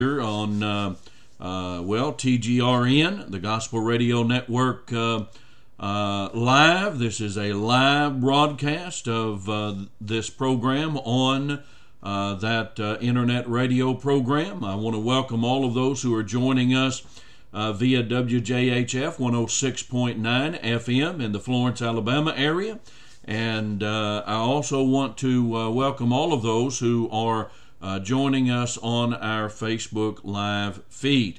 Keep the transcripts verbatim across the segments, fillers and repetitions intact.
here on, uh, uh, well, T G R N, the Gospel Radio Network uh, uh, live. This is a live broadcast of uh, this program on uh, that uh, internet radio program. I want to welcome all of those who are joining us uh, via W J H F one oh six point nine F M in the Florence, Alabama area. And uh, I also want to uh, welcome all of those who are uh, joining us on our Facebook Live feed.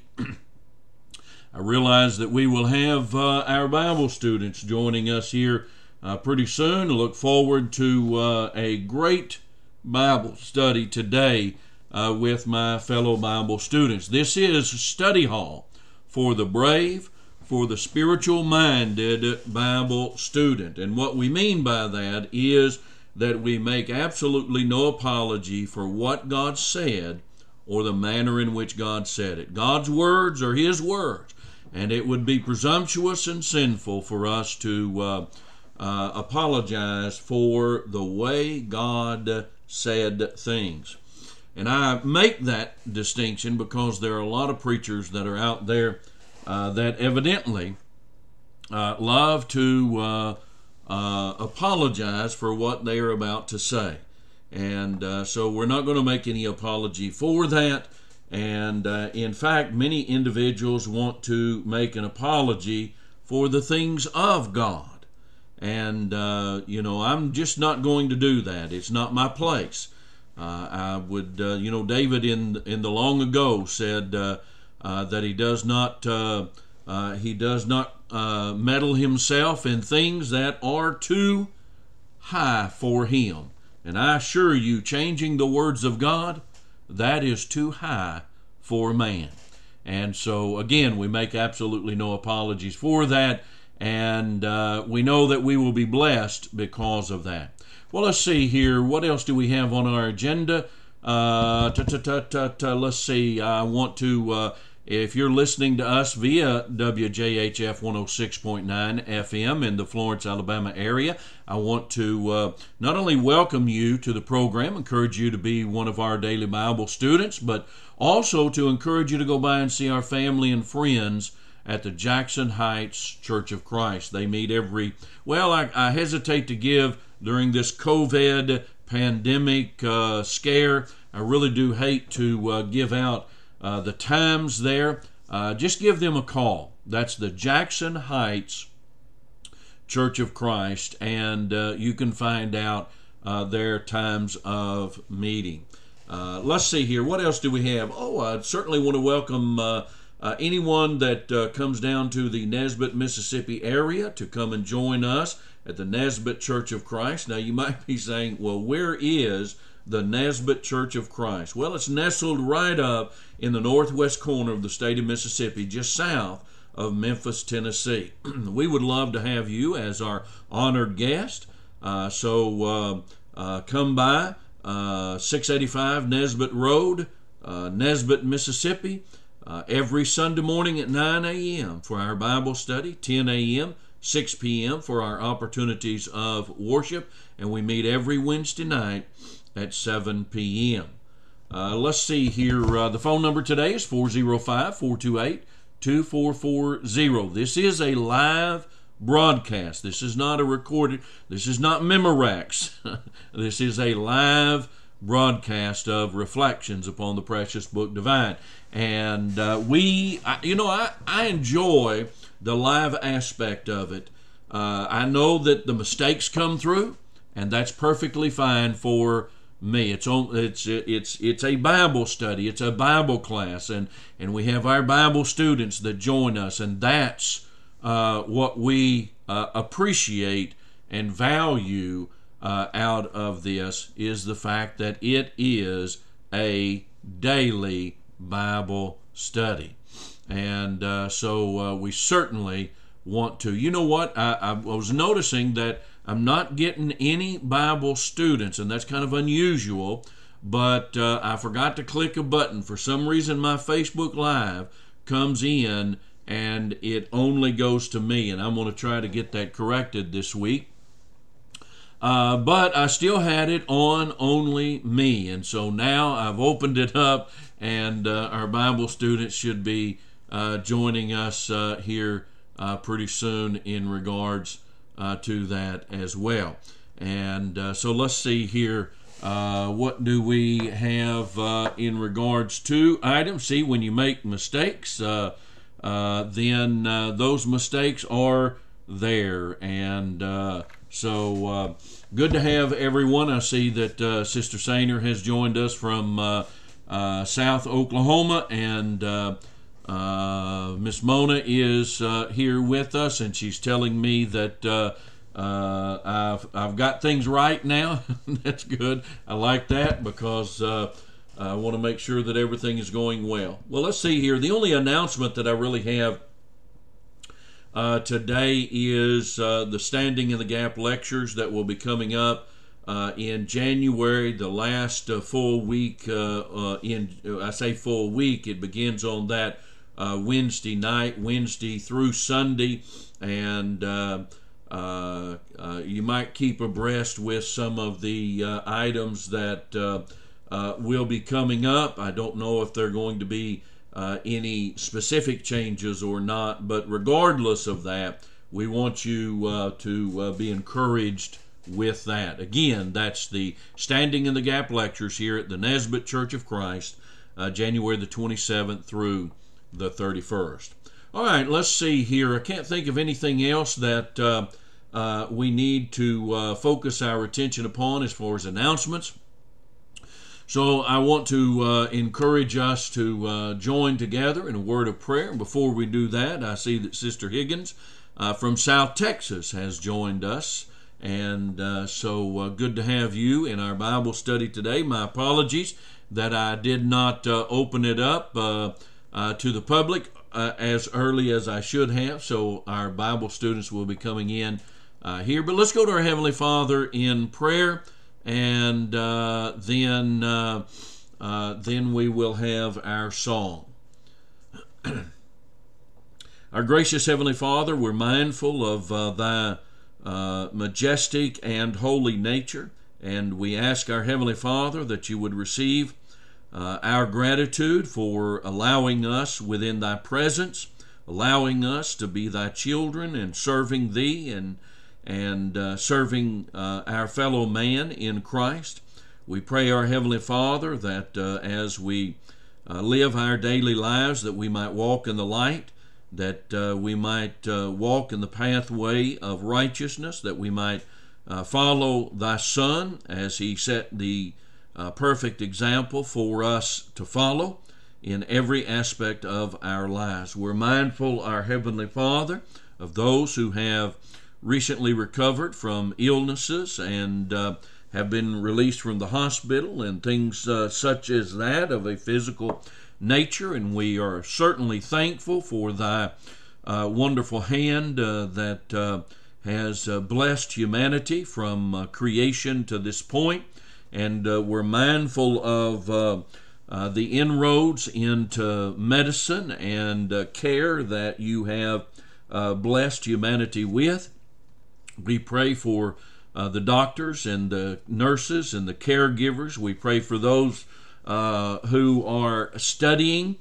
I realize that we will have uh, our Bible students joining us here uh, pretty soon. I look forward to uh, a great Bible study today uh, with my fellow Bible students. This is Study Hall for the brave, for the spiritual-minded Bible student. And what we mean by that is that we make absolutely no apology for what God said or the manner in which God said it. God's words are His words, and it would be presumptuous and sinful for us to uh, uh, apologize for the way God said things. And I make that distinction because there are a lot of preachers that are out there Uh, that evidently uh, love to uh, uh, apologize for what they are about to say. And uh, so we're not going to make any apology for that. And uh, in fact, many individuals want to make an apology for the things of God. And, uh, you know, I'm just not going to do that. It's not my place. Uh, I would, uh, you know, David in, in the long ago said, uh, Uh, that he does not uh, uh, he does not uh, meddle himself in things that are too high for him. And I assure you, changing the words of God, that is too high for man. And so again, we make absolutely no apologies for that, and uh, we know that we will be blessed because of that. Well, let's see here. What else do we have on our agenda? Uh, ta ta ta ta ta. Let's see. I want to. Uh, If you're listening to us via W J H F one oh six point nine F M in the Florence, Alabama area, I want to uh, not only welcome you to the program, encourage you to be one of our daily Bible students, but also to encourage you to go by and see our family and friends at the Jackson Heights Church of Christ. They meet every, well, I, I hesitate to give during this COVID pandemic uh, scare. I really do hate to uh, give out Uh, the times there. Uh, just give them a call. That's the Jackson Heights Church of Christ, and uh, you can find out uh, their times of meeting. Uh, let's see here. What else do we have? Oh, I certainly want to welcome uh, uh, anyone that uh, comes down to the Nesbit, Mississippi area to come and join us at the Nesbit Church of Christ. Now, you might be saying, well, where is the Nesbit Church of Christ? Well, it's nestled right up in the northwest corner of the state of Mississippi, just south of Memphis, Tennessee. We would love to have you as our honored guest. Uh, so uh, uh, come by uh, six eighty-five Nesbit Road, uh, Nesbit, Mississippi, uh, every Sunday morning at nine a.m. for our Bible study, ten a.m., six p.m. for our opportunities of worship, and we meet every Wednesday night at seven p.m. Uh, let's see here. Uh, the phone number today is four oh five, four two eight, two four four zero. This is a live broadcast. This is not a recorded. This is not Memorex. This is a live broadcast of reflections upon the precious book divine. And uh, we, I, you know, I, I enjoy the live aspect of it. Uh, I know that the mistakes come through, and that's perfectly fine for me. It's it's it's it's a Bible study. It's a Bible class, and and we have our Bible students that join us, and that's uh, what we uh, appreciate and value uh, out of this, is the fact that it is a daily Bible study, and uh, so uh, we certainly want to. You know what? I, I was noticing that I'm not getting any Bible students, and that's kind of unusual, but uh, I forgot to click a button. For some reason, my Facebook Live comes in, and it only goes to me, and I'm going to try to get that corrected this week. Uh, but I still had it on only me, and so now I've opened it up, and uh, our Bible students should be uh, joining us uh, here uh, pretty soon in regards uh, to that as well. And uh, so let's see here. Uh, what do we have uh, in regards to items? See, when you make mistakes, uh, uh, then uh, those mistakes are there. And uh, so uh, good to have everyone. I see that uh, Sister Sainer has joined us from uh, uh, South Oklahoma, and uh, uh, Miss Mona is uh, here with us, and she's telling me that uh, Uh, I've I've got things right now. That's good. I like that because uh, I want to make sure that everything is going well. Well, let's see here. The only announcement that I really have uh, today is uh, the Standing in the Gap lectures that will be coming up uh, in January, the last uh, full week. Uh, uh, in I say full week. It begins on that uh, Wednesday night, Wednesday through Sunday, and uh, Uh, uh, you might keep abreast with some of the uh, items that uh, uh, will be coming up. I don't know if there are going to be uh, any specific changes or not, but regardless of that, we want you uh, to uh, be encouraged with that. Again, that's the Standing in the Gap lectures here at the Nesbitt Church of Christ, uh, January the twenty-seventh through the thirty-first. All right, let's see here. I can't think of anything else that uh, uh, we need to uh, focus our attention upon as far as announcements. So I want to uh, encourage us to uh, join together in a word of prayer. And before we do that, I see that Sister Higgins uh, from South Texas has joined us. And uh, so uh, good to have you in our Bible study today. My apologies that I did not uh, open it up uh, uh, to the public Uh, as early as I should have, so our Bible students will be coming in uh, here. But let's go to our Heavenly Father in prayer, and uh, then uh, uh, then we will have our song. Our gracious Heavenly Father, we're mindful of uh, Thy uh, majestic and holy nature, and we ask our Heavenly Father that You would receive Uh, our gratitude for allowing us within Thy presence, allowing us to be Thy children and serving Thee and and uh, serving uh, our fellow man in Christ. We pray, our Heavenly Father, that uh, as we uh, live our daily lives, that we might walk in the light, that uh, we might uh, walk in the pathway of righteousness, that we might uh, follow Thy Son as He set the A perfect example for us to follow in every aspect of our lives. We're mindful, our Heavenly Father, of those who have recently recovered from illnesses and uh, have been released from the hospital and things uh, such as that of a physical nature. And we are certainly thankful for Thy uh, wonderful hand uh, that uh, has uh, blessed humanity from uh, creation to this point. And uh, we're mindful of uh, uh, the inroads into medicine and uh, care that You have uh, blessed humanity with. We pray for uh, the doctors and the nurses and the caregivers. We pray for those uh, who are studying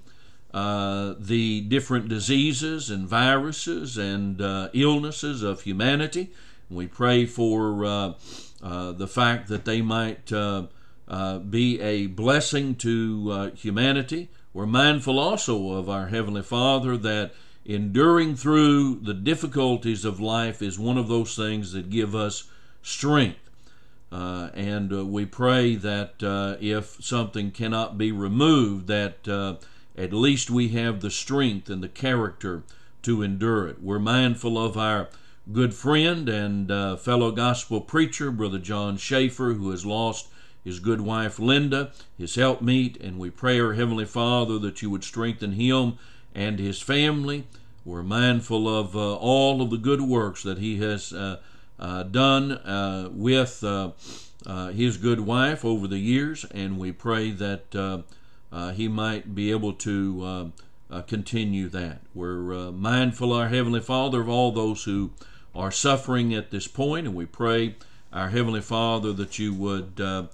uh, the different diseases and viruses and uh, illnesses of humanity. We pray for uh, Uh, the fact that they might uh, uh, be a blessing to uh, humanity. We're mindful also of our Heavenly Father that enduring through the difficulties of life is one of those things that give us strength. Uh, and uh, we pray that uh, if something cannot be removed, that uh, at least we have the strength and the character to endure it. We're mindful of our good friend and uh, fellow gospel preacher, Brother John Schaefer, who has lost his good wife Linda, his helpmeet, and we pray, our Heavenly Father, that You would strengthen him and his family. We're mindful of uh, all of the good works that he has uh, uh, done uh, with uh, uh, his good wife over the years, and we pray that uh, uh, he might be able to uh, uh, continue that. We're uh, mindful, our Heavenly Father, of all those who are suffering at this point, and we pray, our Heavenly Father, that You would uh,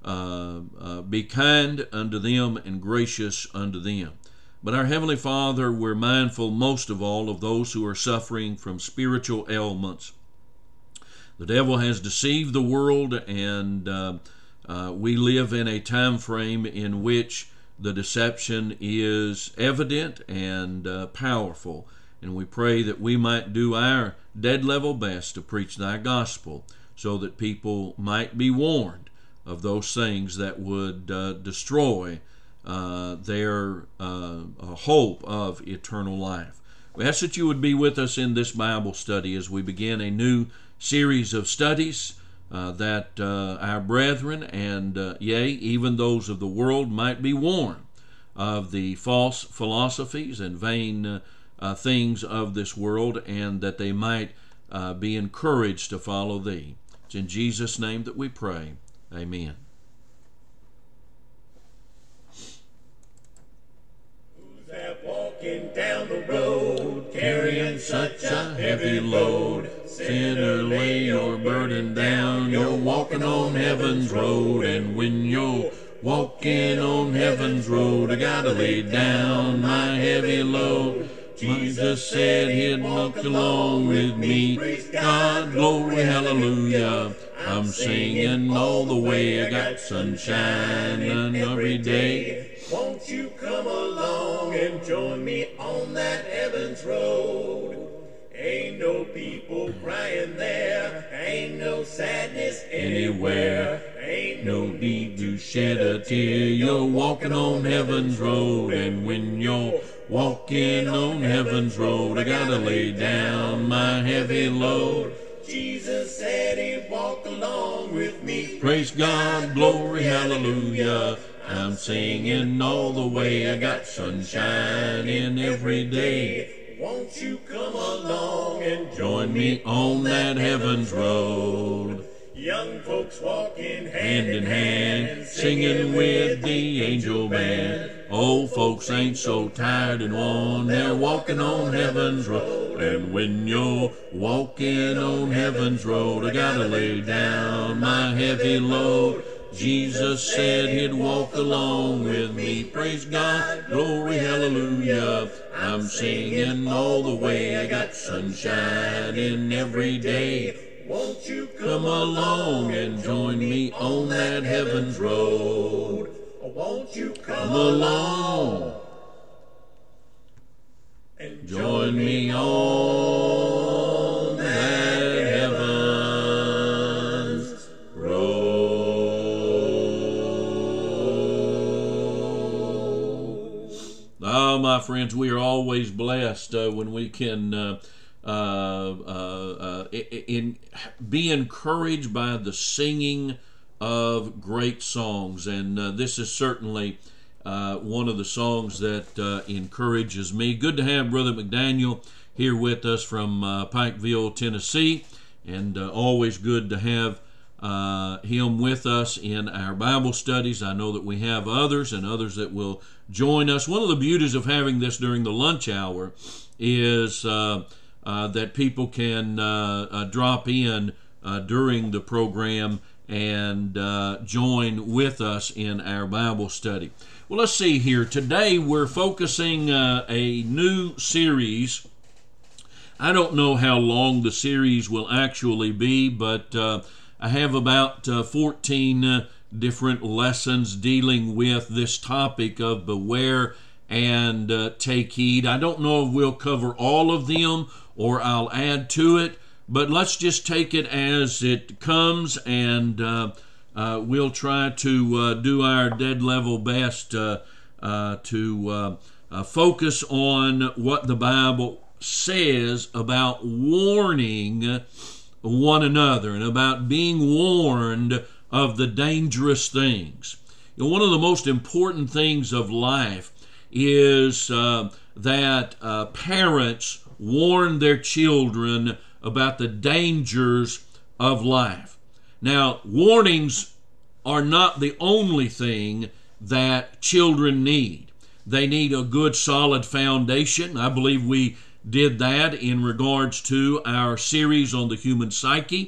uh, uh, be kind unto them and gracious unto them. But our Heavenly Father, we're mindful most of all of those who are suffering from spiritual ailments. The devil has deceived the world, and uh, uh, we live in a time frame in which the deception is evident and uh, powerful. And we pray that we might do our dead level best to preach thy gospel, so that people might be warned of those things that would uh, destroy uh, their uh, hope of eternal life. We ask that you would be with us in this Bible study as we begin a new series of studies, uh, that uh, our brethren and, uh, yea, even those of the world might be warned of the false philosophies and vain uh, uh, things of this world, and that they might uh, be encouraged to follow thee. It's in Jesus' name that we pray. Amen. Who's that walking down the road, carrying such a heavy load? Sinner, lay your burden down. You're walking on heaven's road, and when you're walking on heaven's road, I gotta lay down my heavy load. Jesus said he'd walk along with me. Praise God, glory, hallelujah. I'm singing all the way. I got sunshine every day. Won't you come along and join me on that heaven's road? Ain't no people crying there, ain't no sadness anywhere, ain't no need to shed a tear. You're walking on heaven's road, and when you're walking on heaven's road, I gotta lay down my heavy load. Jesus said he'd walk along with me. Praise God, glory, hallelujah. I'm singing all the way. I got sunshine in every day. Won't you come along and join me on that heaven's road? Young folks walking hand in hand, singing with the angel band. Old folks ain't so tired and worn, they're walking on heaven's road. And when you're walking on heaven's road, I gotta lay down my heavy load. Jesus said he'd walk along with me. Praise God, glory, hallelujah. I'm singing all the way. I got sunshine in every day. Won't you come along and join me on that heaven's road? Won't you come along and join me on that heaven's road? Ah, my friends, we are always blessed uh, when we can uh, uh, uh, uh, in, be encouraged by the singing of great songs, and uh, this is certainly uh, one of the songs that uh, encourages me. Good to have Brother McDaniel here with us from uh, Pikeville, Tennessee, and uh, always good to have uh, him with us in our Bible studies. I know that we have others and others that will join us. One of the beauties of having this during the lunch hour is uh, uh, that people can uh, uh, drop in uh, during the program and uh, join with us in our Bible study. Well, let's see here. Today we're focusing uh, a new series. I don't know how long the series will actually be, but uh, I have about uh, fourteen uh, different lessons dealing with this topic of beware and uh, take heed. I don't know if we'll cover all of them or I'll add to it, but let's just take it as it comes, and uh, uh, we'll try to uh, do our dead level best uh, uh, to uh, uh, focus on what the Bible says about warning one another and about being warned of the dangerous things. You know, one of the most important things of life is uh, that uh, parents warn their children about the dangers of life. Now, warnings are not the only thing that children need. They need a good, solid foundation. I believe we did that in regards to our series on the human psyche.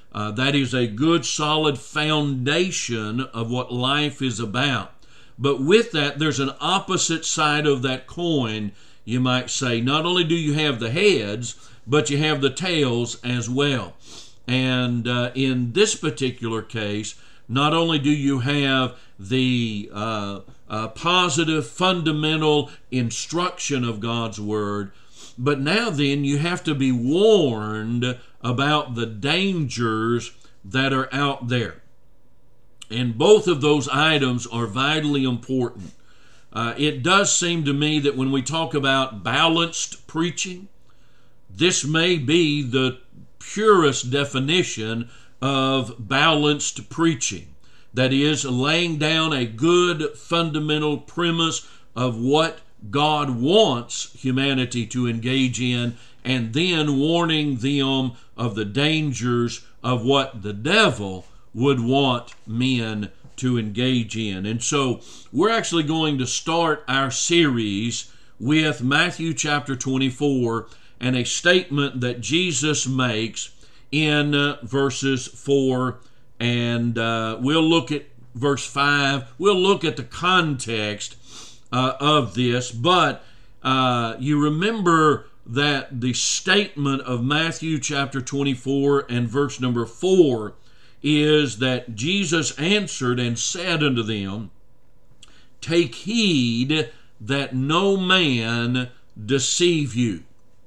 Uh, that is a good, solid foundation of what life is about. But with that, there's an opposite side of that coin, you might say. Not only do you have the heads, but you have the tails as well. And uh, in this particular case, not only do you have the uh, uh, positive, fundamental instruction of God's Word, but now then you have to be warned about the dangers that are out there. And both of those items are vitally important. Uh, it does seem to me that when we talk about balanced preaching, this may be the purest definition of balanced preaching. That is, laying down a good fundamental premise of what God wants humanity to engage in, and then warning them of the dangers of what the devil would want men to engage in. And so we're actually going to start our series with Matthew chapter twenty-four and a statement that Jesus makes in uh, verses four, and uh, we'll look at verse five. We'll look at the context uh, of this, but uh, you remember that the statement of Matthew chapter twenty-four and verse number four is that Jesus answered and said unto them, "Take heed that no man deceive you."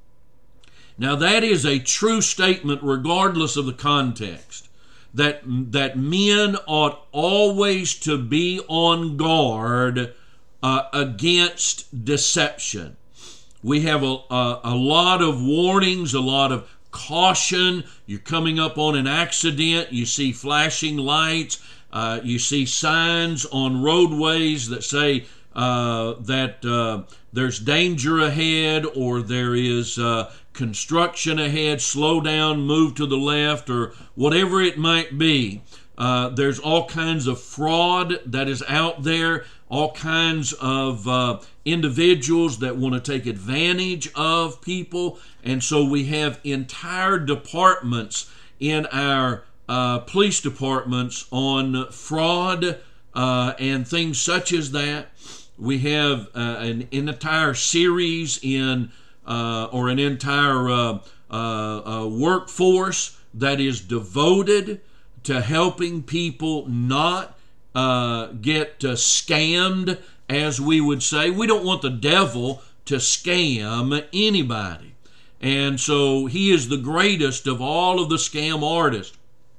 Now that is a true statement regardless of the context, that, that men ought always to be on guard uh, against deception. We have a, a, a lot of warnings, a lot of caution. You're coming up on an accident, you see flashing lights, uh, you see signs on roadways that say uh, that uh, there's danger ahead, or there is uh, construction ahead, slow down, move to the left, or whatever it might be. Uh, there's all kinds of fraud that is out there, all kinds of uh, individuals that want to take advantage of people. And so we have entire departments in our uh, police departments on fraud uh, and things such as that. We have uh, an, an entire series in uh, or an entire uh, uh, uh, workforce that is devoted to helping people not uh, get uh, scammed, as we would say. We don't want the devil to scam anybody. And so he is the greatest of all of the scam artists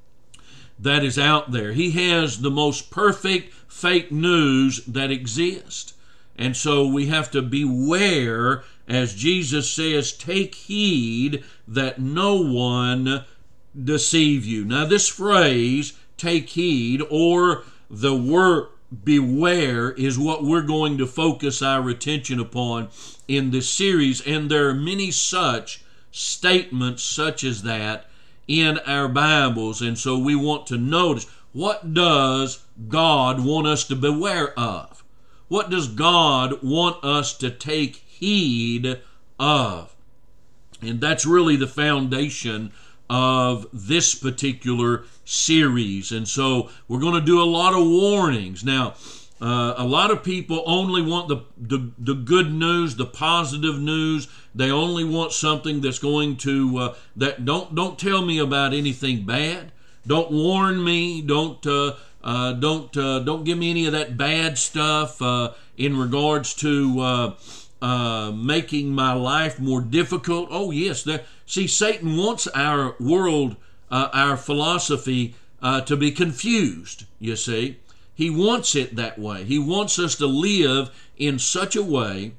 that is out there. He has the most perfect fake news that exists. And so we have to beware, as Jesus says, take heed that no one deceive you. Now this phrase, take heed, or the word beware, is what we're going to focus our attention upon in this series. And there are many such statements such as that in our Bibles. And so we want to notice, what does God want us to beware of? What does God want us to take heed of? And that's really the foundation of this particular series. And so we're going to do a lot of warnings. Now, uh, a lot of people only want the, the, the good news, the positive news. They only want something that's going to, uh, that don't, don't tell me about anything bad. Don't warn me. Don't, uh, uh, don't, uh, don't give me any of that bad stuff uh, in regards to uh, uh, making my life more difficult. Oh yes, there. See, Satan wants our world, uh, our philosophy uh, to be confused, you see. He wants it that way. He wants us to live in such a way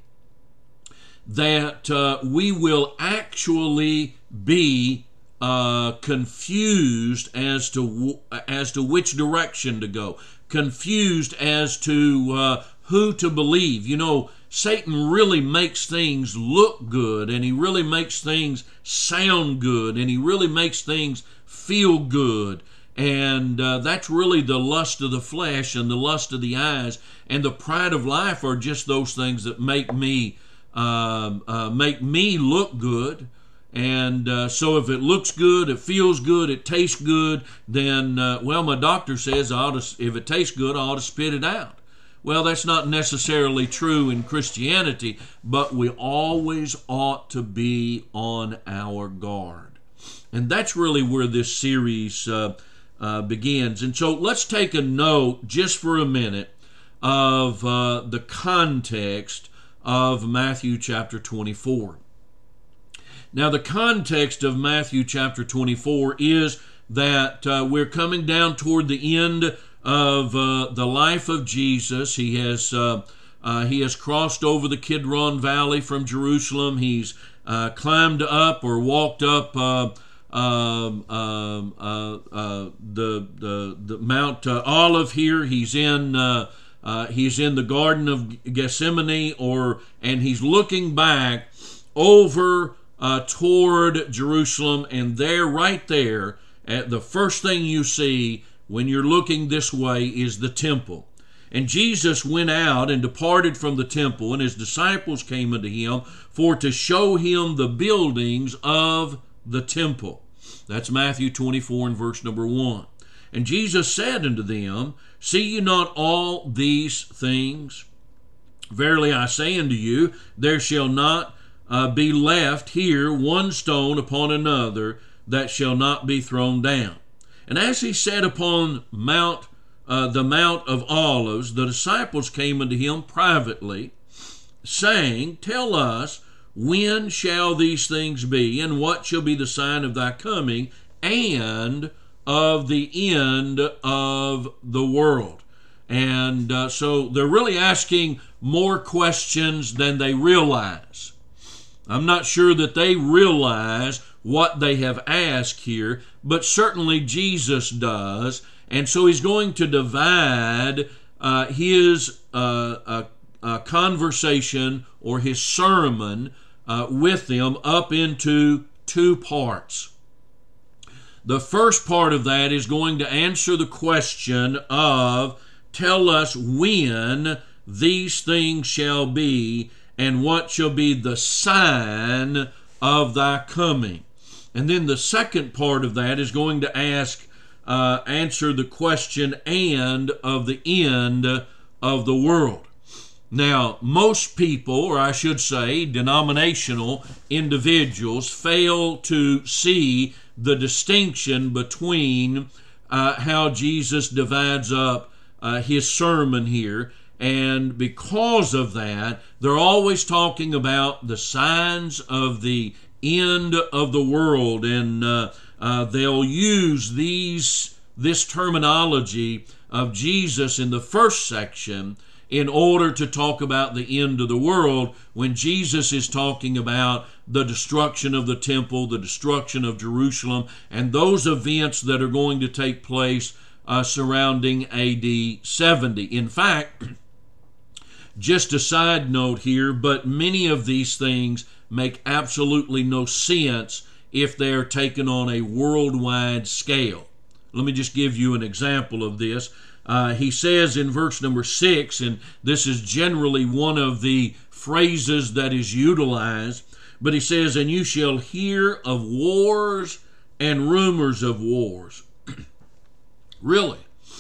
that uh, we will actually be uh, confused as to as to which direction to go, confused as to uh, who to believe. You know, Satan really makes things look good, and he really makes things sound good, and he really makes things feel good. And uh, that's really the lust of the flesh and the lust of the eyes, and the pride of life are just those things that make me uh, uh, make me look good And uh, so if it looks good, it feels good, it tastes good, then, uh, well, my doctor says I ought to, if it tastes good, I ought to spit it out. Well, that's not necessarily true in Christianity, but we always ought to be on our guard. And that's really where this series uh, uh, begins. And so let's take a note just for a minute of uh, the context of Matthew chapter twenty-four. Now, the context of Matthew chapter twenty-four is that uh, we're coming down toward the end of uh, the life of Jesus. He has uh, uh, he has crossed over the Kidron Valley from Jerusalem. He's uh, climbed up or walked up uh, um, um, uh, uh, the, the the Mount uh, Olive here. He's in uh, uh, he's in the Garden of Gethsemane, or and he's looking back over uh, toward Jerusalem, and there, right there, at the first thing you see when you're looking this way is the temple. And Jesus went out and departed from the temple, and his disciples came unto him for to show him the buildings of the temple. That's Matthew twenty-four and verse number one. And Jesus said unto them, See ye not all these things? Verily I say unto you, there shall not uh, be left here one stone upon another that shall not be thrown down. And as he sat upon Mount, uh, the Mount of Olives, the disciples came unto him privately, saying, Tell us, when shall these things be, and what shall be the sign of thy coming, and of the end of the world? And uh, so they're really asking more questions than they realize. I'm not sure that they realize what they have asked here, but certainly Jesus does. And so he's going to divide uh, his uh, uh, uh, conversation or his sermon uh, with them up into two parts. The first part of that is going to answer the question of, tell us when these things shall be, and what shall be the sign of thy coming. And then the second part of that is going to ask, uh, answer the question, and of the end of the world. Now, most people, or I should say denominational individuals, fail to see the distinction between uh, how Jesus divides up uh, his sermon here. And because of that, they're always talking about the signs of the end of the world, and uh, uh, they'll use these this terminology of Jesus in the first section in order to talk about the end of the world, when Jesus is talking about the destruction of the temple, the destruction of Jerusalem, and those events that are going to take place uh, surrounding A D seventy. In fact, just a side note here, but many of these things make absolutely no sense if they're taken on a worldwide scale. Let me just give you an example of this. Uh, he says in verse number six, and this is generally one of the phrases that is utilized, but he says, And you shall hear of wars and rumors of wars. Really?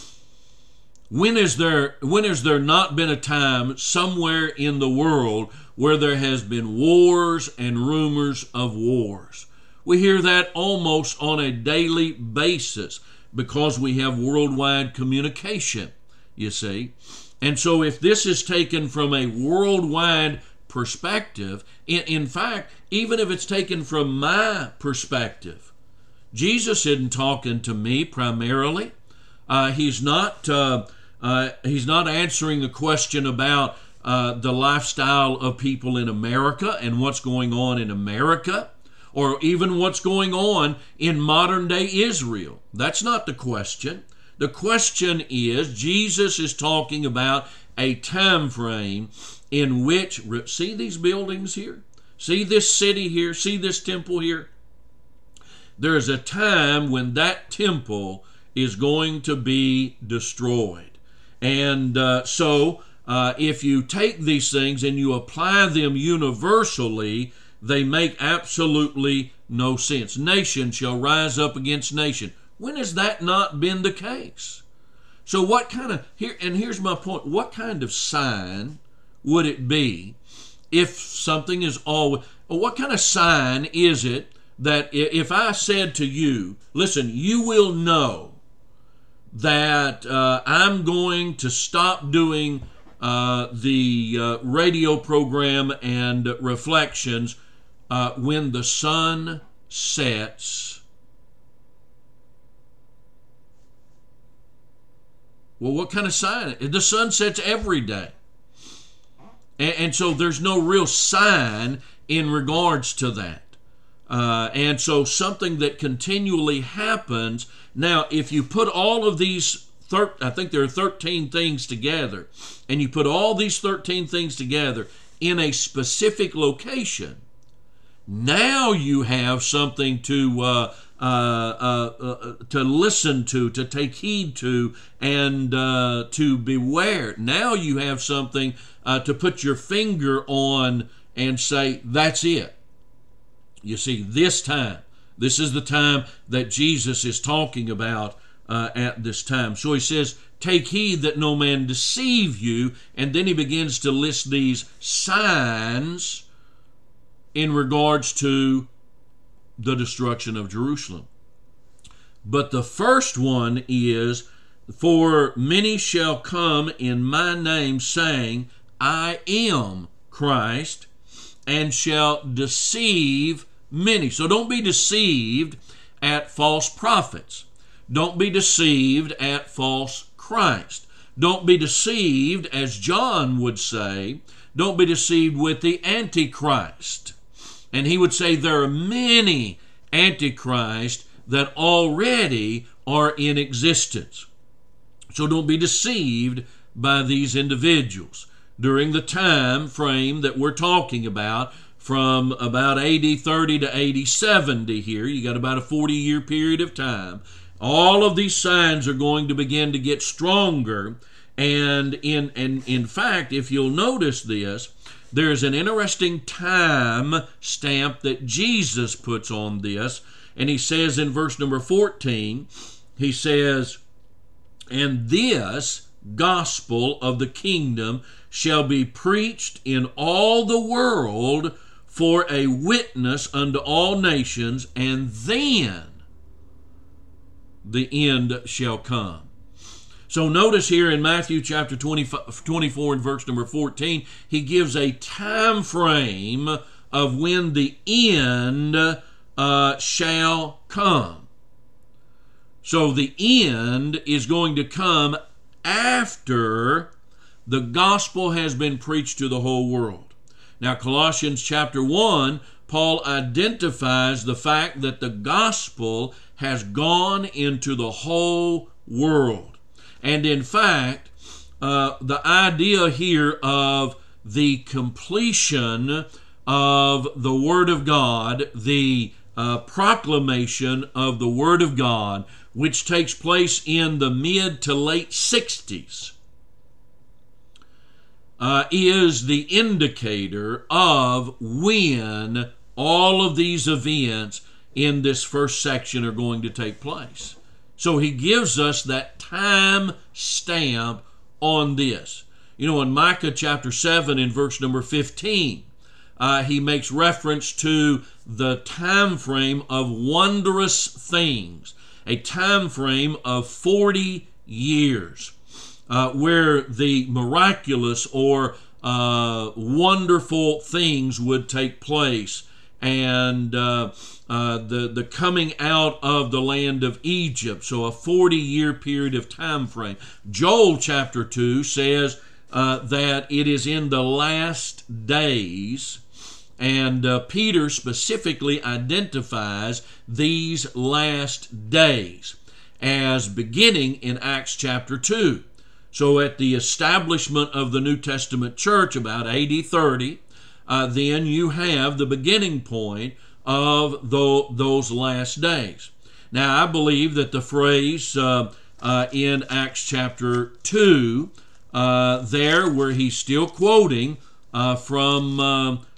When is there when has there not been a time somewhere in the world where there has been wars and rumors of wars? We hear that almost on a daily basis because we have worldwide communication, you see. And so if this is taken from a worldwide perspective, in, in fact, even if it's taken from my perspective, Jesus isn't talking to me primarily. Uh, he's not... Uh, Uh, he's not answering the question about uh, the lifestyle of people in America and what's going on in America, or even what's going on in modern-day Israel. That's not the question. The question is, Jesus is talking about a time frame in which, see these buildings here? See this city here? See this temple here? There's a time when that temple is going to be destroyed. And uh, so uh, if you take these things and you apply them universally, they make absolutely no sense. Nation shall rise up against nation. When has that not been the case? So what kind of, here, and here's my point, what kind of sign would it be if something is always, what kind of sign is it that if I said to you, listen, you will know that uh, I'm going to stop doing uh, the uh, radio program and reflections uh, when the sun sets. Well, what kind of sign? The sun sets every day. And, and so there's no real sign in regards to that. Uh, and so something that continually happens. Now, if you put all of these, thir- I think there are thirteen things together, and you put all these thirteen things together in a specific location, now you have something to uh, uh, uh, uh, to listen to, to take heed to, and uh, to beware. Now you have something uh, to put your finger on and say, that's it. You see, this time, this is the time that Jesus is talking about uh, at this time. So he says, take heed that no man deceive you. And then he begins to list these signs in regards to the destruction of Jerusalem. But the first one is, for many shall come in my name, saying, I am Christ, and shall deceive many. So don't be deceived at false prophets. Don't be deceived at false Christ. Don't be deceived, as John would say, don't be deceived with the Antichrist. And he would say there are many Antichrists that already are in existence. So don't be deceived by these individuals. During the time frame that we're talking about, from about A D thirty to A D seventy here, you got about a forty-year period of time. All of these signs are going to begin to get stronger. And in, and in fact, if you'll notice this, there's an interesting time stamp that Jesus puts on this. And he says in verse number fourteen, he says, and this gospel of the kingdom shall be preached in all the world for a witness unto all nations, and then the end shall come. So notice here in Matthew chapter twenty-four and verse number fourteen, he gives a time frame of when the end uh, shall come. So the end is going to come after the gospel has been preached to the whole world. Now, Colossians chapter one, Paul identifies the fact that the gospel has gone into the whole world. And in fact, uh, the idea here of the completion of the Word of God, the uh, proclamation of the Word of God, which takes place in the mid to late sixties, uh, is the indicator of when all of these events in this first section are going to take place. So he gives us that time stamp on this. You know, in Micah chapter seven in verse number fifteen, uh, he makes reference to the time frame of wondrous things, a time frame of forty years, uh, where the miraculous or uh, wonderful things would take place, and uh, uh, the, the coming out of the land of Egypt. So a forty-year period of time frame. Joel chapter two says uh, that it is in the last days, and uh, Peter specifically identifies these last days as beginning in Acts chapter two. So at the establishment of the New Testament church about A D thirty, Uh, then you have the beginning point of the, those last days. Now, I believe that the phrase uh, uh, in Acts chapter two, uh, there where he's still quoting uh, from uh,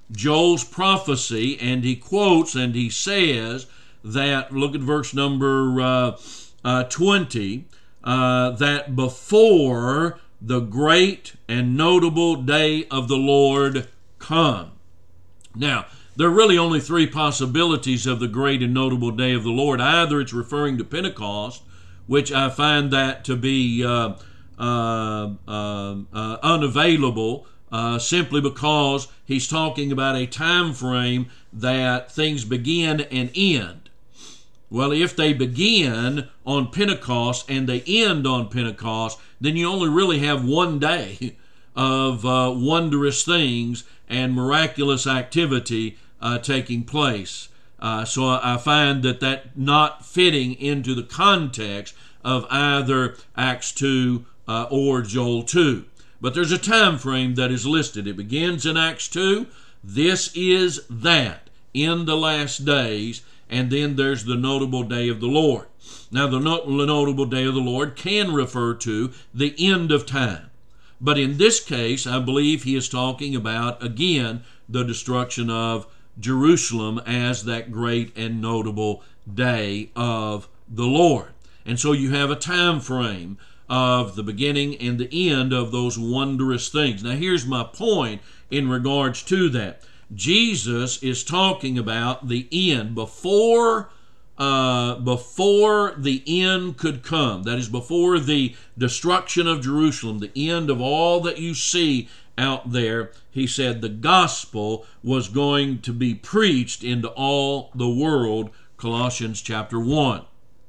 Joel's prophecy, and he quotes and he says that, look at verse number uh, uh, twenty, uh, that before the great and notable day of the Lord come. Now, there are really only three possibilities of the great and notable day of the Lord. Either it's referring to Pentecost, which I find that to be uh, uh, uh, uh, unavailable, uh, simply because he's talking about a time frame that things begin and end. Well, if they begin on Pentecost and they end on Pentecost, then you only really have one day of uh, wondrous things and miraculous activity uh, taking place. Uh, so I find that that not fitting into the context of either Acts two uh, or Joel two. But there's a time frame that is listed. It begins in Acts two. This is that in the last days. And then there's the notable day of the Lord. Now, the not- notable day of the Lord can refer to the end of time. But in this case, I believe he is talking about, again, the destruction of Jerusalem as that great and notable day of the Lord. And so you have a time frame of the beginning and the end of those wondrous things. Now, here's my point in regards to that. Jesus is talking about the end before uh, before the end could come. That is, before the destruction of Jerusalem, the end of all that you see out there. He said the gospel was going to be preached into all the world, Colossians chapter one.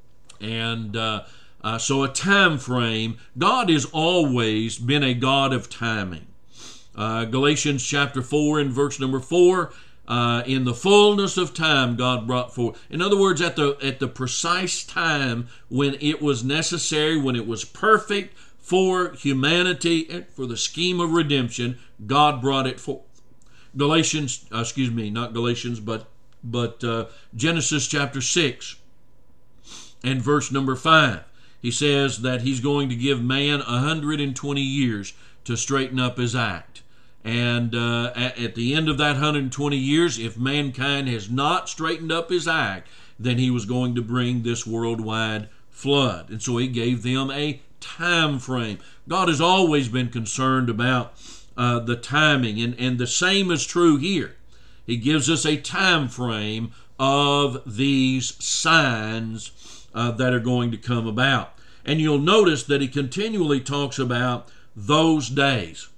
And uh, uh, so a time frame. God has always been a God of timing. Uh, Galatians chapter four and verse number four, uh, in the fullness of time God brought forth. In other words, at the at the precise time when it was necessary, when it was perfect for humanity, for the scheme of redemption, God brought it forth. Galatians, uh, excuse me, not Galatians, but but uh, Genesis chapter six and verse number five. He says that he's going to give man one hundred twenty years to straighten up his act. And uh, at, at the end of that one hundred twenty years, if mankind has not straightened up his act, then he was going to bring this worldwide flood. And so he gave them a time frame. God has always been concerned about uh, the timing, and, and the same is true here. He gives us a time frame of these signs uh, that are going to come about. And you'll notice that he continually talks about those days.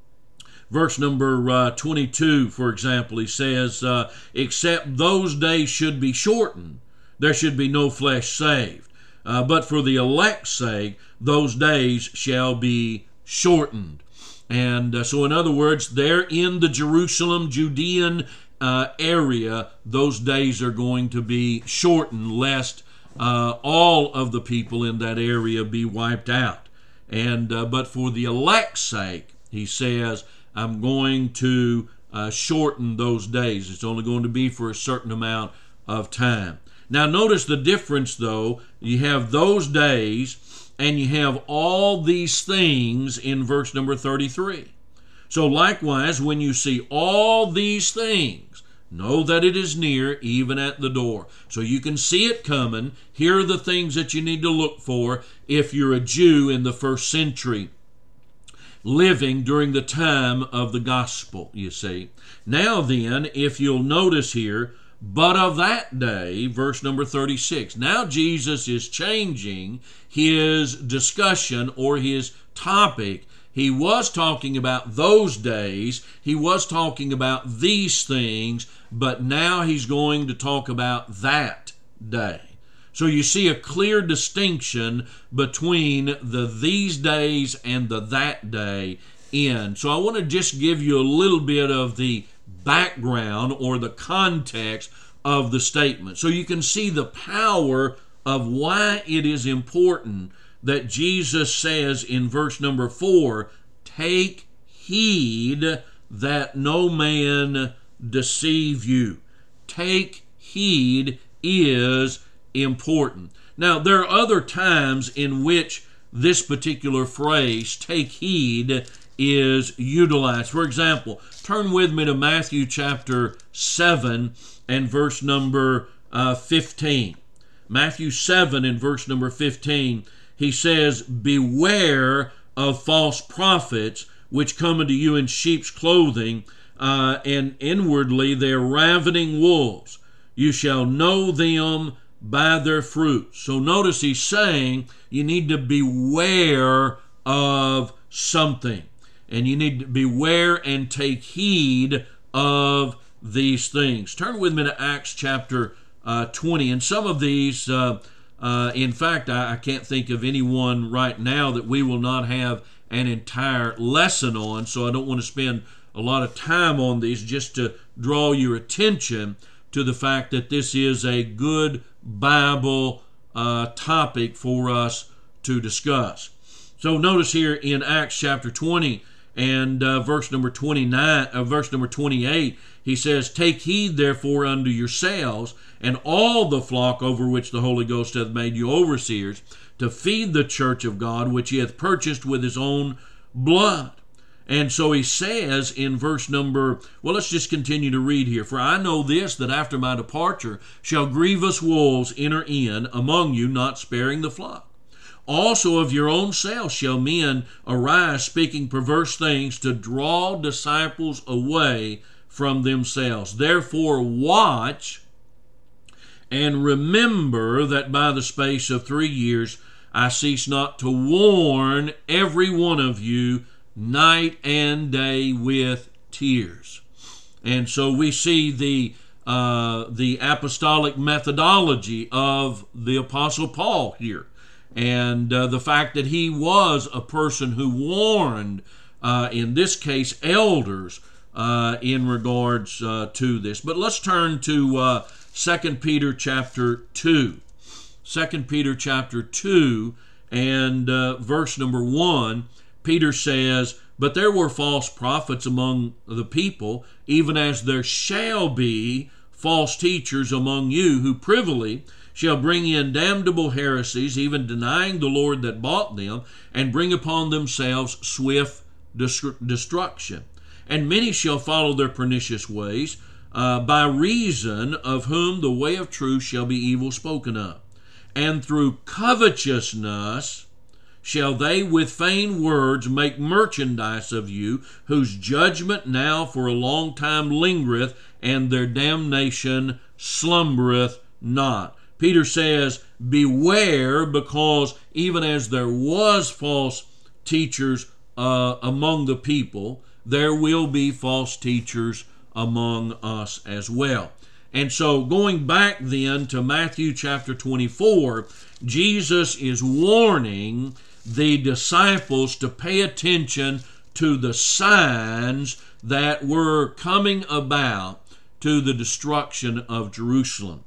Verse number uh, twenty-two, for example, he says, uh, except those days should be shortened, there should be no flesh saved. Uh, but for the elect's sake, those days shall be shortened. And uh, so in other words, there in the Jerusalem, Judean uh, area, those days are going to be shortened, lest uh, all of the people in that area be wiped out. And uh, but for the elect's sake, he says, I'm going to uh, shorten those days. It's only going to be for a certain amount of time. Now notice the difference, though. You have those days and you have all these things in verse number thirty-three. So likewise, when you see all these things, know that it is near, even at the door. So you can see it coming. Here are the things that you need to look for if you're a Jew in the first century, living during the time of the gospel, you see. Now then, if you'll notice here, but of that day, verse number thirty-six. Now Jesus is changing his discussion or his topic. He was talking about those days. He was talking about these things, but now he's going to talk about that day. So you see a clear distinction between the these days and the that day in. So I want to just give you a little bit of the background or the context of the statement, so you can see the power of why it is important that Jesus says in verse number four, take heed that no man deceive you. Take heed is important. Now, there are other times in which this particular phrase, take heed, is utilized. For example, turn with me to Matthew chapter seven and verse number uh, fifteen. Matthew seven and verse number fifteen, he says, "Beware of false prophets, which come unto you in sheep's clothing, uh, and inwardly they are ravening wolves. You shall know them by their fruits." So notice he's saying you need to beware of something. And you need to beware and take heed of these things. Turn with me to Acts chapter uh, twenty. And some of these, uh, uh, in fact, I, I can't think of anyone right now that we will not have an entire lesson on. So I don't want to spend a lot of time on these, just to draw your attention to the fact that this is a good Bible uh, topic for us to discuss. So notice here in Acts chapter twenty and uh, verse number twenty-nine, uh, verse number twenty-eight, he says, "Take heed therefore unto yourselves and all the flock over which the Holy Ghost hath made you overseers, to feed the church of God, which he hath purchased with his own blood." And so he says in verse number, well, let's just continue to read here. "For I know this, that after my departure shall grievous wolves enter in among you, not sparing the flock. Also of your own selves shall men arise, speaking perverse things, to draw disciples away from themselves. Therefore watch, and remember that by the space of three years I cease not to warn every one of you night and day with tears." And so we see the uh, the apostolic methodology of the Apostle Paul here, and uh, the fact that he was a person who warned, uh, in this case, elders uh, in regards uh, to this. But let's turn to uh, Second Peter chapter two. Second Peter chapter two and uh, verse number one. Peter says, "But there were false prophets among the people, even as there shall be false teachers among you, who privily shall bring in damnable heresies, even denying the Lord that bought them, and bring upon themselves swift destruction. And many shall follow their pernicious ways, uh, by reason of whom the way of truth shall be evil spoken of. And through covetousness shall they with vain words make merchandise of you, whose judgment now for a long time lingereth, and their damnation slumbereth not." Peter says, beware, because even as there was false teachers uh, among the people, there will be false teachers among us as well. And so going back then to Matthew chapter twenty-four, Jesus is warning the disciples to pay attention to the signs that were coming about to the destruction of Jerusalem.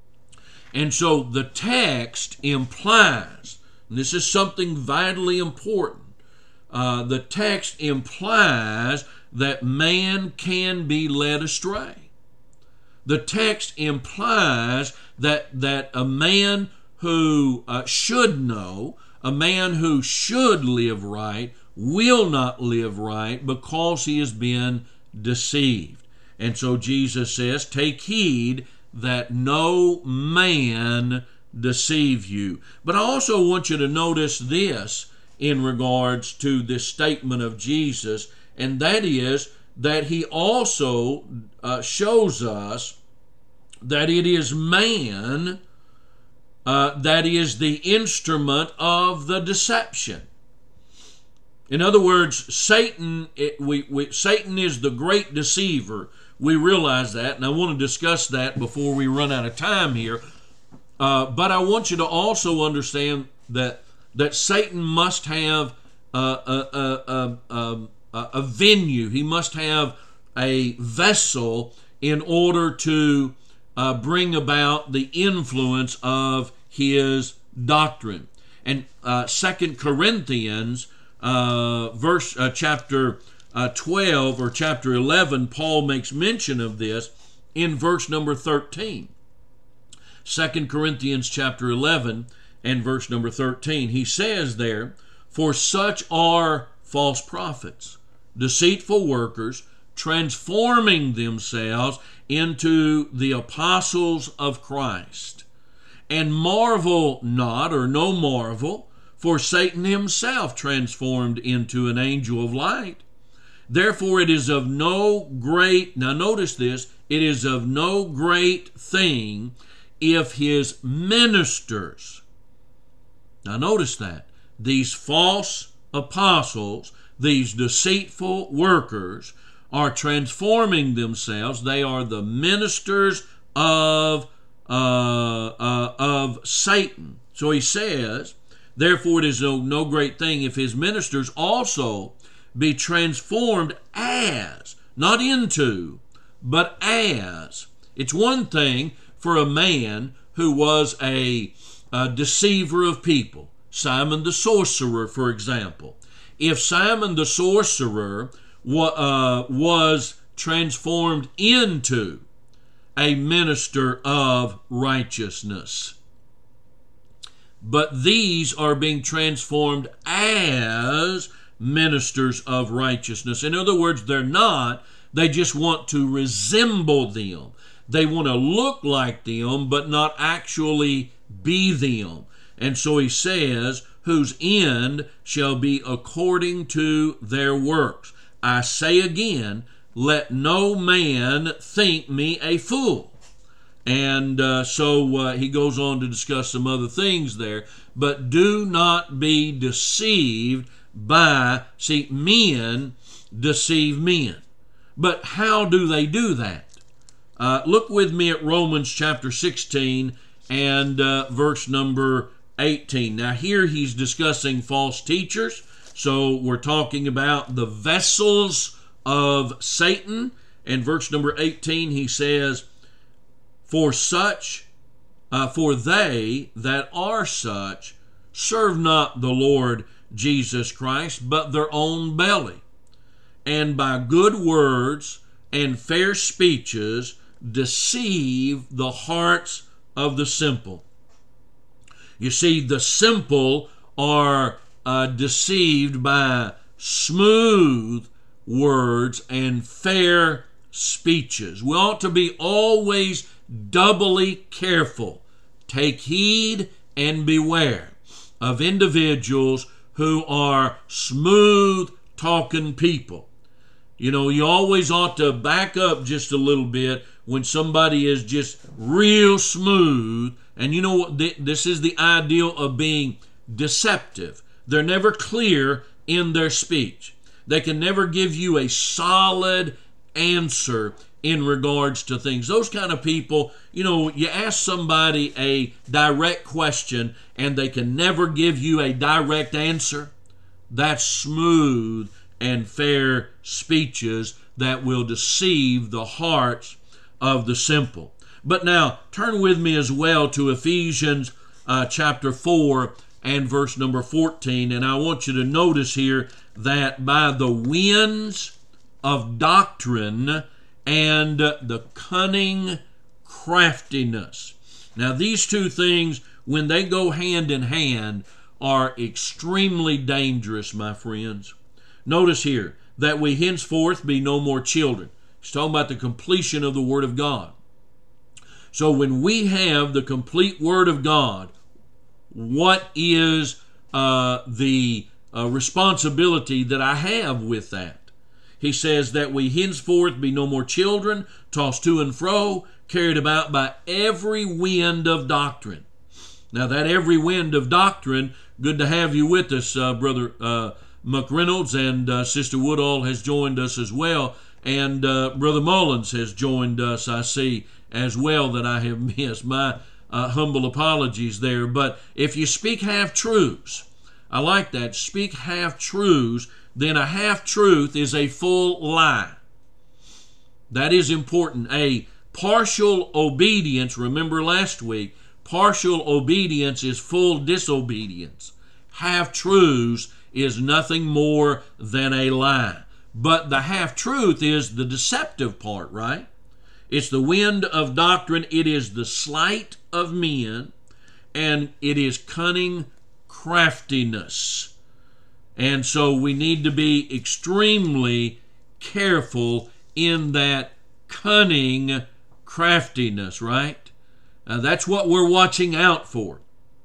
And so the text implies, and this is something vitally important, uh, the text implies that man can be led astray. The text implies that, that a man who uh, should know, a man who should live right, will not live right because he has been deceived. And so Jesus says, take heed that no man deceive you. But I also want you to notice this in regards to this statement of Jesus, and that is that he also uh, shows us that it is man uh, that is the instrument of the deception. In other words, Satan, it, we, we, Satan is the great deceiver. We realize that, and I want to discuss that before we run out of time here. Uh, but I want you to also understand that that Satan must have a, a, a, a, a, a venue. He must have a vessel in order to uh, bring about the influence of his doctrine. And uh, Second Corinthians, uh, verse uh, chapter uh, twelve or chapter eleven, Paul makes mention of this in verse number thirteen. Second Corinthians chapter eleven and verse number thirteen. He says there, "For such are false prophets, deceitful workers, transforming themselves into the apostles of Christ. And marvel not, or no marvel, for Satan himself transformed into an angel of light. Therefore it is of no great, now notice this, it is of no great thing if his ministers, now notice that, these false apostles, these deceitful workers, are transforming themselves. They are the ministers of, uh, uh, of Satan. So he says, therefore it is no, no great thing if his ministers also be transformed as, not into, but as. It's one thing for a man who was a, a deceiver of people. Simon the sorcerer, for example. If Simon the sorcerer wa- uh, was transformed into a minister of righteousness, but these are being transformed as ministers of righteousness. In other words, they're not, they just want to resemble them. They want to look like them, but not actually be them. And so he says, whose end shall be according to their works. I say again, let no man think me a fool. And uh, so uh, he goes on to discuss some other things there. But do not be deceived by, see, men deceive men. But how do they do that? Uh, look with me at Romans chapter sixteen and uh, verse number eighteen. Now here he's discussing false teachers. So we're talking about the vessels of Satan. And verse number eighteen, he says, For such, uh, for they that are such serve not the Lord Jesus Christ, but their own belly, and by good words and fair speeches deceive the hearts of the simple. You see, the simple are uh, deceived by smooth words and fair speeches. We ought to be always doubly careful. Take heed and beware of individuals who are smooth talking people. You know, you always ought to back up just a little bit when somebody is just real smooth. And you know what? This is the ideal of being deceptive. They're never clear in their speech. They can never give you a solid answer in regards to things. Those kind of people, you know, you ask somebody a direct question and they can never give you a direct answer. That's smooth and fair speeches that will deceive the hearts of the simple. But now, turn with me as well to Ephesians uh, chapter four and verse number fourteen. And I want you to notice here that by the winds of doctrine and the cunning craftiness. Now, these two things, when they go hand in hand, are extremely dangerous, my friends. Notice here that we henceforth be no more children. He's talking about the completion of the Word of God. So when we have the complete Word of God, what is uh, the uh, responsibility that I have with that? He says that we henceforth be no more children, tossed to and fro, carried about by every wind of doctrine. Now that every wind of doctrine, good to have you with us, uh, Brother uh, McReynolds, and uh, Sister Woodall has joined us as well, and uh, Brother Mullins has joined us, I see, as well, that I have missed. My uh, humble apologies there. But if you speak half-truths, I like that, speak half-truths, then a half-truth is a full lie. That is important. A partial obedience, remember last week, partial obedience is full disobedience. Half-truths is nothing more than a lie. But the half-truth is the deceptive part, right? It's the wind of doctrine. It is the sleight of men, and it is cunning craftiness. And so we need to be extremely careful in that cunning craftiness, right? Uh, that's what we're watching out for.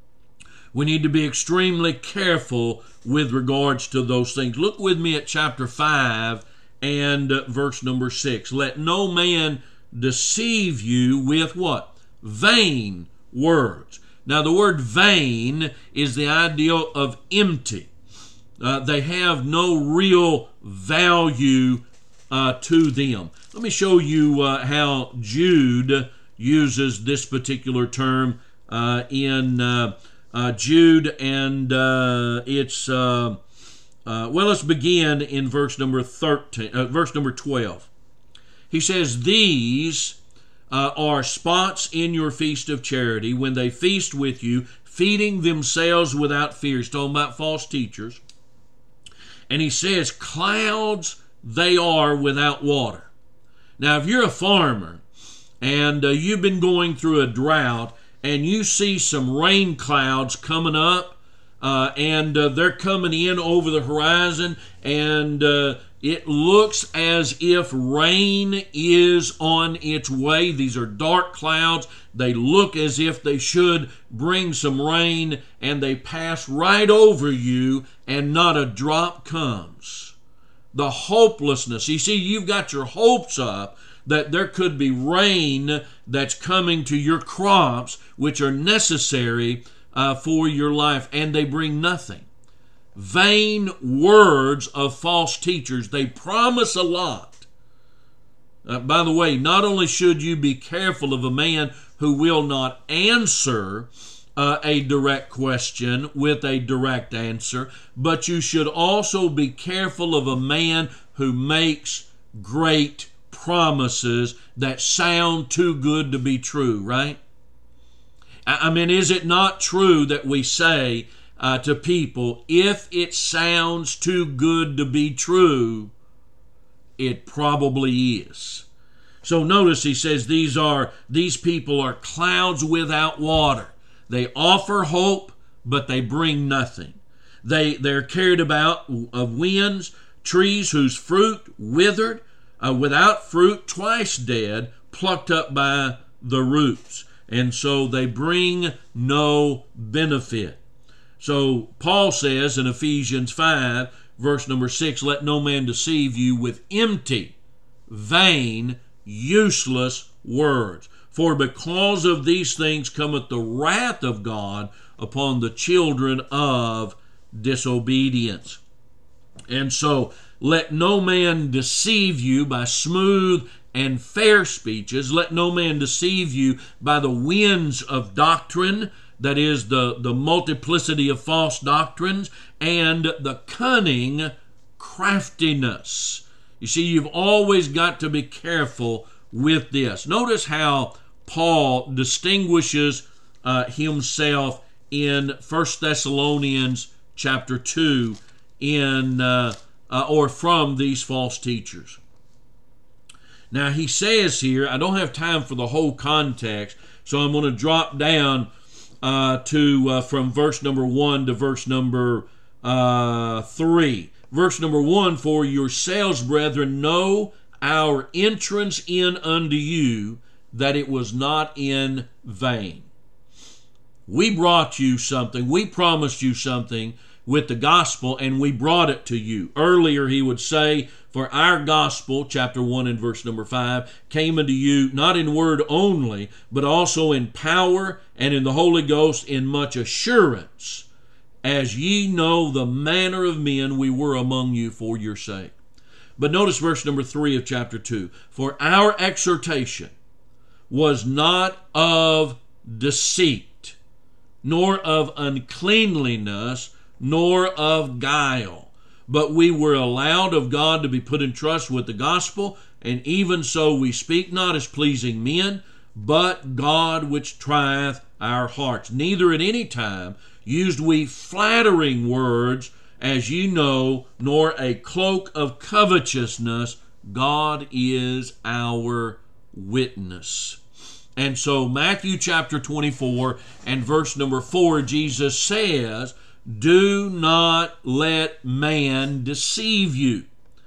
We need to be extremely careful with regards to those things. Look with me at chapter five and uh, verse number six. Let no man deceive you with what? Vain words. Now the word vain is the idea of empty. Uh, they have no real value uh, to them. Let me show you uh, how Jude uses this particular term uh, in uh, uh, Jude, and uh, it's uh, uh, well. Let's begin in verse number thirteen, uh, verse number twelve. He says, "These uh, are spots in your feast of charity when they feast with you, feeding themselves without fear." He's talking about false teachers. And he says, clouds they are without water. Now, if you're a farmer and uh, you've been going through a drought and you see some rain clouds coming up uh, and uh, they're coming in over the horizon and uh, it looks as if rain is on its way. These are dark clouds. They look as if they should bring some rain, and they pass right over you, and not a drop comes. The hopelessness. You see, you've got your hopes up that there could be rain that's coming to your crops, which are necessary uh, for your life, and they bring nothing. Vain words of false teachers. They promise a lot. Uh, by the way, not only should you be careful of a man who will not answer uh, a direct question with a direct answer, but you should also be careful of a man who makes great promises that sound too good to be true, right? I mean, is it not true that we say Uh, to people, if it sounds too good to be true, it probably is. So notice he says these are these people are clouds without water. They offer hope, but they bring nothing. They they're carried about of winds, trees whose fruit withered, uh, without fruit, twice dead, plucked up by the roots, and so they bring no benefit. So Paul says in Ephesians five, verse number six, let no man deceive you with empty, vain, useless words. For because of these things cometh the wrath of God upon the children of disobedience. And so let no man deceive you by smooth and fair speeches. Let no man deceive you by the winds of doctrine, that is the, the multiplicity of false doctrines, and the cunning craftiness. You see, you've always got to be careful with this. Notice how Paul distinguishes uh, himself in First Thessalonians chapter two in uh, uh, or from these false teachers. Now he says here, I don't have time for the whole context, so I'm going to drop down Uh, to uh, from verse number one to verse number uh, three. Verse number one, for yourselves, brethren, know our entrance in unto you, that it was not in vain. We brought you something. We promised you something with the gospel, and we brought it to you. Earlier he would say, for our gospel, chapter one and verse number five, came unto you not in word only, but also in power and in the Holy Ghost, in much assurance, as ye know the manner of men we were among you for your sake. But notice verse number three of chapter two. For our exhortation was not of deceit, nor of uncleanliness, nor of guile. But we were allowed of God to be put in trust with the gospel, and even so we speak not as pleasing men, but God which trieth our hearts. Neither at any time used we flattering words, as ye know, nor a cloak of covetousness. God is our witness. And so Matthew chapter twenty-four and verse number four, Jesus says, Do not let man deceive you.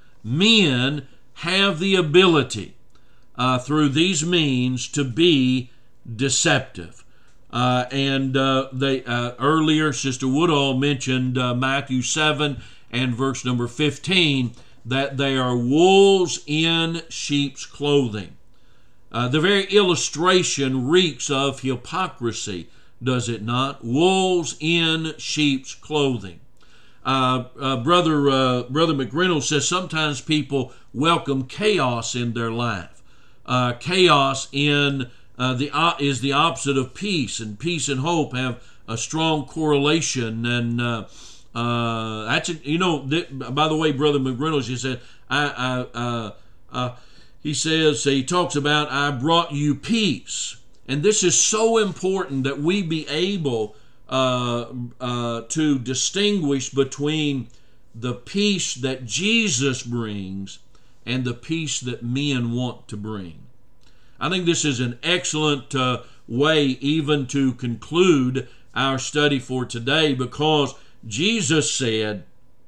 Men have the ability uh, through these means to be deceptive. Uh, and uh, they uh, earlier, Sister Woodall mentioned uh, Matthew seven and verse number fifteen, that they are wolves in sheep's clothing. Uh, the very illustration reeks of hypocrisy, does it not? Wolves in sheep's clothing. Uh, uh, brother uh, Brother McReynolds says sometimes people welcome chaos in their life. Uh, chaos in uh, the uh, is the opposite of peace, and peace and hope have a strong correlation. And uh, uh, that's a, you know. Th- by the way, Brother McReynolds, he said, I, I uh, uh, he says he talks about I brought you peace, and this is so important that we be able Uh, uh, to distinguish between the peace that Jesus brings and the peace that men want to bring. I think this is an excellent uh, way even to conclude our study for today, because Jesus said,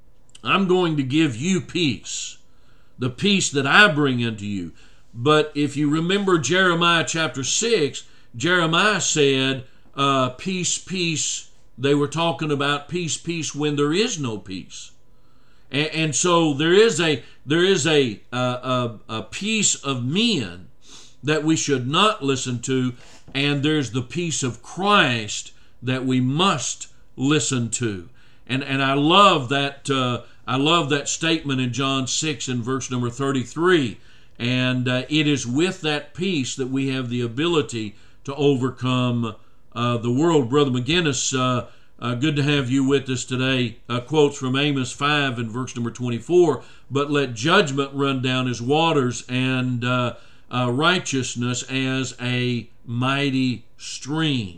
I'm going to give you peace, the peace that I bring into you. But if you remember Jeremiah chapter six, Jeremiah said, Uh, peace, peace. They were talking about peace, peace when there is no peace, and, and so there is a there is a, a a peace of men that we should not listen to, and there's the peace of Christ that we must listen to. And and I love that uh, I love that statement in John six and verse number thirty-three. And uh, it is with that peace that we have the ability to overcome Uh, the world. Brother McGinnis, uh, uh, good to have you with us today. Uh, quotes from Amos five and verse number twenty-four, but let judgment run down as waters, and uh, uh, righteousness as a mighty stream.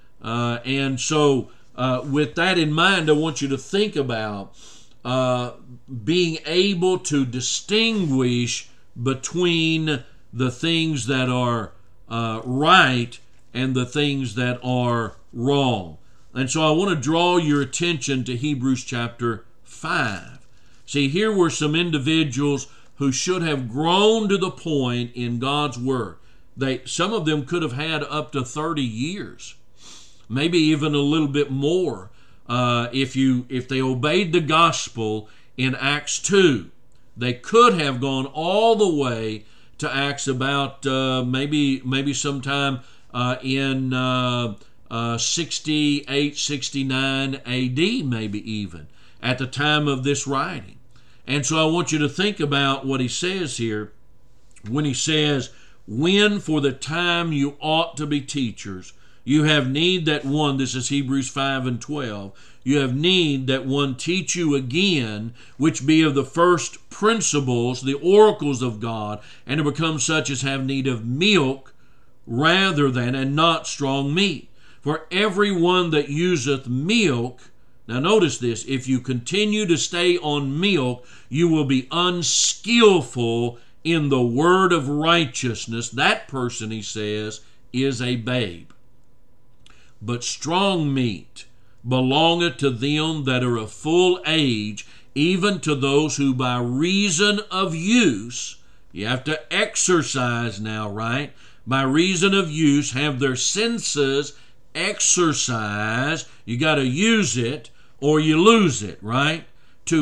Uh, and so uh, with that in mind, I want you to think about uh, being able to distinguish between the things that are uh, right and the things that are wrong. And so I want to draw your attention to Hebrews chapter five. See, here were some individuals who should have grown to the point in God's Word. They, some of them could have had up to thirty years, maybe even a little bit more, uh, if you if they obeyed the gospel in Acts two. They could have gone all the way to Acts about uh, maybe maybe sometime Uh, in uh, uh, sixty-eight, sixty-nine A D, maybe even, at the time of this writing. And so I want you to think about what he says here when he says, when for the time you ought to be teachers, you have need that one, this is Hebrews five and twelve, you have need that one teach you again, which be of the first principles, the oracles of God, and to become such as have need of milk, rather than, and not strong meat. For everyone that useth milk, now notice this, if you continue to stay on milk, you will be unskillful in the word of righteousness. That person, he says, is a babe. But strong meat belongeth to them that are of full age, even to those who by reason of use, you have to exercise now, right? By reason of use, have their senses exercised. You got to use it or you lose it, right? To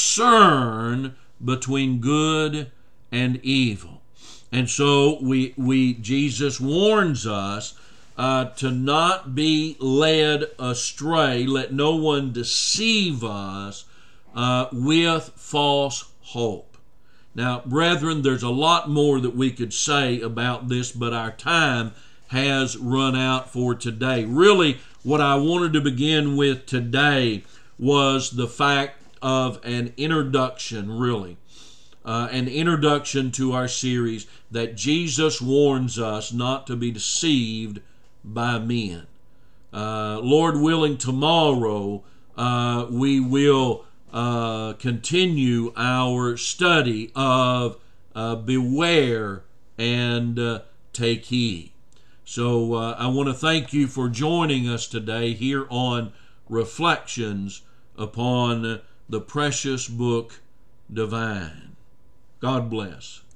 discern between good and evil. And so we we Jesus warns us uh, to not be led astray. Let no one deceive us uh, with false hope. Now, brethren, there's a lot more that we could say about this, but our time has run out for today. Really, what I wanted to begin with today was the fact of an introduction, really. Uh, an introduction to our series that Jesus warns us not to be deceived by men. Uh, Lord willing, tomorrow uh, we will Uh, continue our study of uh, beware and uh, take heed. So uh, I want to thank you for joining us today here on reflections upon the precious book divine. God bless.